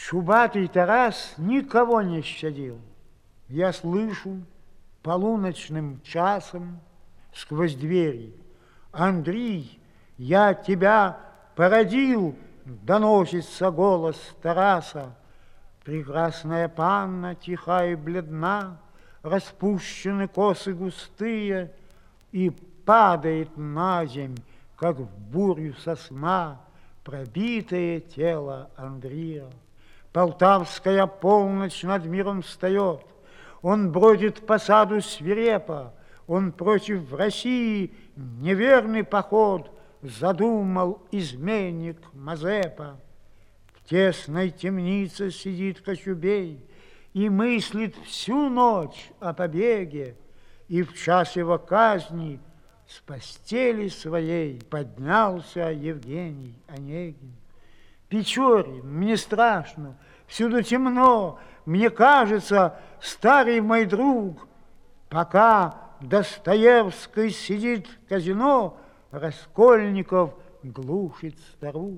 Чубатый Тарас никого не щадил. Я слышу полуночным часом сквозь двери: Андрей, я тебя породил, доносится голос Тараса. Прекрасная панна, тиха и бледна, распущены косы густые, и падает на земь, как в бурю сосна, пробитое тело Андрея. Полтавская полночь над миром встает, он бродит по саду свирепо, он против России неверный поход задумал изменник Мазепа. В тесной темнице сидит Кочубей и мыслит всю ночь о побеге, и в час его казни с постели своей поднялся Евгений Онегин. Печорин, мне страшно, всюду темно, мне кажется, старый мой друг, пока Достоевский сидит в казино, Раскольников глушит старух.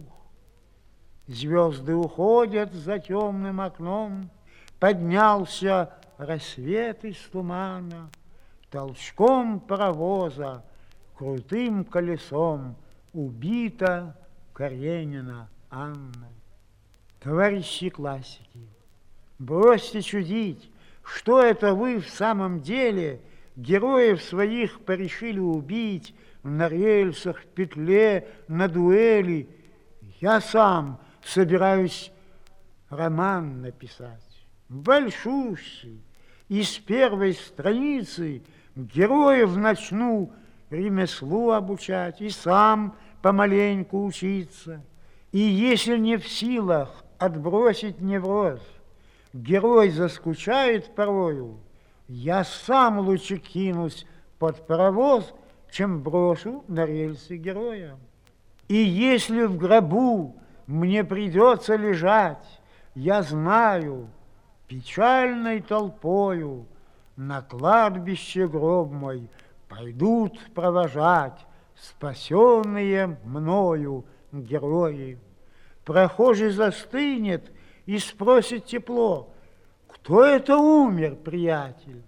Звезды уходят за темным окном, поднялся рассвет из тумана, толчком паровоза, крутым колесом убита Каренина Анна. Товарищи классики, бросьте чудить, что это вы в самом деле героев своих порешили убить на рельсах, в петле, на дуэли. Я сам собираюсь роман написать, большущий, и с первой страницы героев начну ремеслу обучать и сам помаленьку учиться. И если не в силах отбросить невроз, герой заскучает порою, я сам лучше кинусь под паровоз, чем брошу на рельсы героя. И если в гробу мне придется лежать, я знаю, печальной толпою на кладбище гроб мой пойдут провожать спасенные мною герои. Прохожий застынет и спросит тепло: кто это умер, приятель?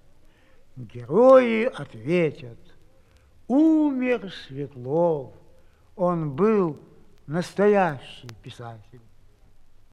Герои ответят: умер Светлов, он был настоящий писатель.